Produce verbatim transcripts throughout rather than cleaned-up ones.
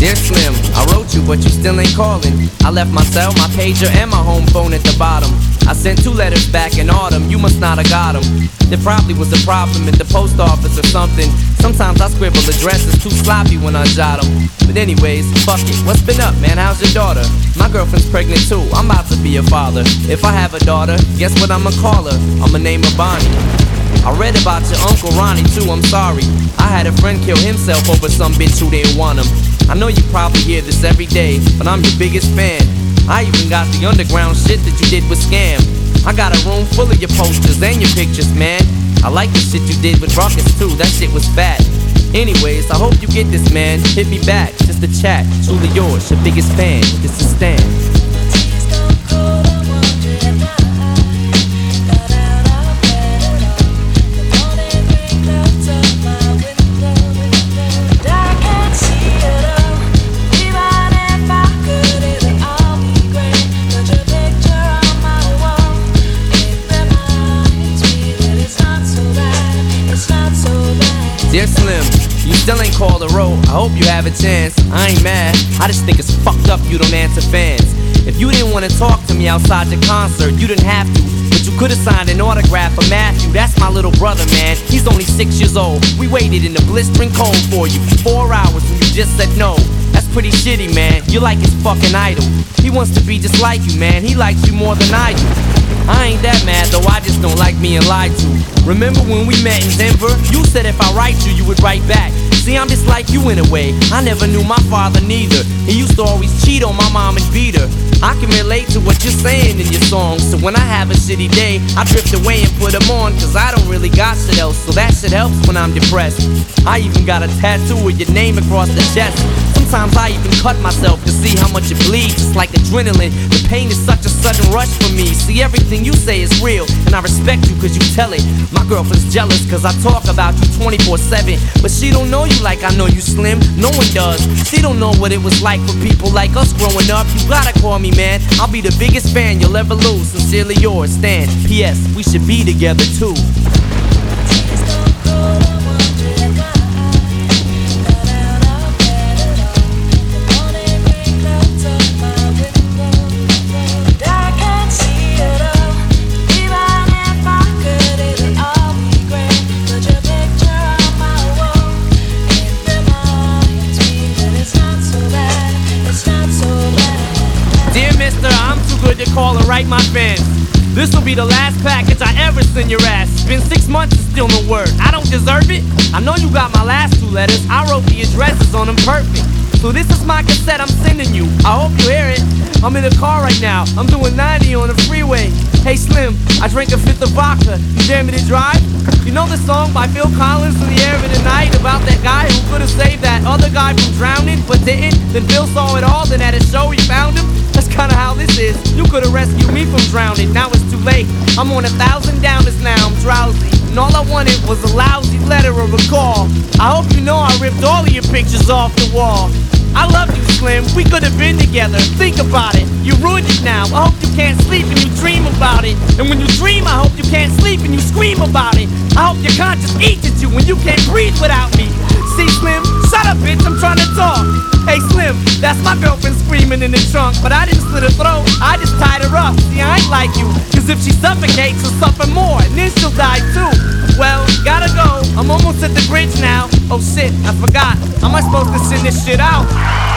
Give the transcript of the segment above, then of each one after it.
Dear Slim, I wrote you, but you still ain't calling. I left my cell, my pager, and my home phone at the bottom. I sent two letters back in autumn, you must not have got them. There probably was a problem at the post office or something. Sometimes I scribble addresses too sloppy when I jot them. But anyways, fuck it, what's been up, man? How's your daughter? My girlfriend's pregnant too, I'm about to be a father. If I have a daughter, guess what I'ma call her? I'ma name her Bonnie. I read about your Uncle Ronnie too, I'm sorry. I had a friend kill himself over some bitch who didn't want him. I know you probably hear this every day, but I'm your biggest fan. I even got the underground shit that you did with Scam. I got a room full of your posters and your pictures, man. I like the shit you did with Rockets too, that shit was fat. Anyways, I hope you get this, man. Hit me back, just a chat. Truly yours, your biggest fan. This is Stan. Dear Slim, you still ain't called a road. I hope you have a chance. I ain't mad, I just think it's fucked up you don't answer fans. If you didn't want to talk to me outside the concert, you didn't have to, but you could've signed an autograph for Matthew. That's my little brother, man. He's only six years old. We waited in the blistering cold for you for four hours and you just said no. That's pretty shitty, man. You're like his fucking idol. He wants to be just like you, man. He likes you more than I do. I ain't that mad though, I just don't like being lied to. Remember when we met in Denver? You said if I write you, you would write back. See, I'm just like you in a way. I never knew my father neither. He used to always cheat on my mom and beat her. I can relate to what you're saying in your songs. So when I have a shitty day, I drift away and put them on. Cause I don't really got shit else, so that shit helps when I'm depressed. I even got a tattoo with your name across the chest. Sometimes I even cut myself to see how much it bleeds. It's like adrenaline, the pain is such a sudden rush for me. See, everything you say is real, and I respect you cause you tell it. My girlfriend's jealous cause I talk about you twenty-four seven. But she don't know you like I know you, Slim. No one does. She don't know what it was like for people like us growing up. You gotta call me, man. I'll be the biggest fan you'll ever lose. Sincerely yours, Stan. P S. We should be together too. To call and write my fans. This'll be the last package I ever send your ass. It's been six months and still no word. I don't deserve it. I know you got my last two letters. I wrote the addresses on them perfect. So this is my cassette I'm sending you. I hope you hear it. I'm in the car right now. I'm doing ninety on the freeway. Hey Slim, I drank a fifth of vodka. You dare me to drive? You know the song by Phil Collins, In the Air of the Night, about that guy who could've saved that other guy from drowning but didn't? Then Phil saw it all, then at a show he found him. That's kinda how this is. You could've rescued me from drowning, now it's too late. I'm on a thousand downers now, I'm drowsy. And all I wanted was a lousy letter or a call. I hope you know I ripped all of your pictures off the wall. I love you, Slim, we could've been together. Think about it, you ruined it now. I hope you can't sleep and you dream about it. And when you dream, I hope you can't sleep and you scream about it. I hope your conscience eats at you when you can't breathe without me. See, Slim, shut up, bitch, I'm trying to talk. Hey, Slim, that's my girlfriend screaming in the trunk. But I didn't slit her throat, I just tied her up. See, I ain't like you, cause if she suffocates, she'll suffer more, and then she'll die too. Well, gotta go, I'm almost at the bridge now. Oh shit, I forgot, how am I supposed to send this shit out?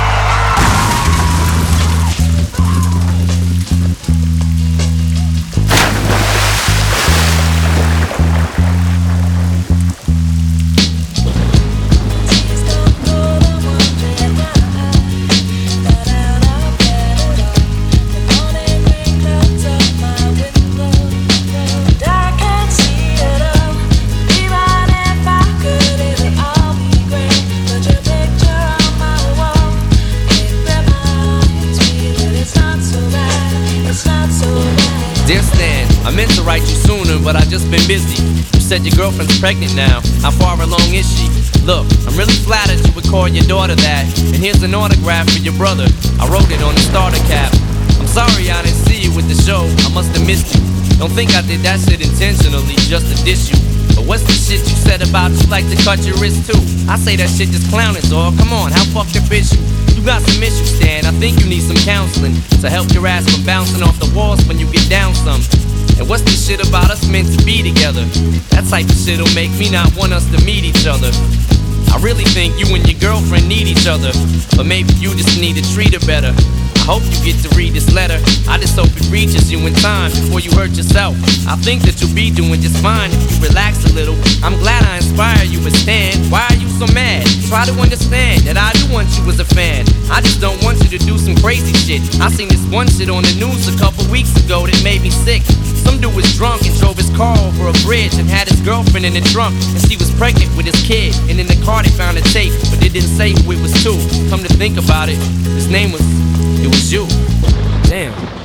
Dear Stan, I meant to write you sooner, but I've just been busy. You said your girlfriend's pregnant now. How far along is she? Look, I'm really flattered you would call your daughter that. And here's an autograph for your brother. I wrote it on the starter cap. I'm sorry I didn't see you with the show. I must have missed you. Don't think I did that shit intentionally just to diss you. But what's the shit you said about you like to cut your wrist too? I say that shit just clowning, dawg. Come on, how fucked up is you? You got some issues, Stan, I think you need some counseling to help your ass from bouncing off the walls when you get down some. And what's this shit about us meant to be together? That type of shit'll make me not want us to meet each other. I really think you and your girlfriend need each other, but maybe you just need to treat her better. I hope you get to read this letter. I just hope it reaches you in time before you hurt yourself. I think that you'll be doing just fine if you relax a little. I'm glad I inspire you, but Stan, why are you so mad? Try to understand that I do want you as a fan. I just don't want you to do some crazy shit. I seen this one shit on the news a couple weeks ago that made me sick. Some dude was drunk and drove his car over a bridge and had his girlfriend in the trunk, and she was pregnant with his kid. And in the car they found a tape, but they didn't say who it was to. Come to think about it, his name was, it was you. Damn.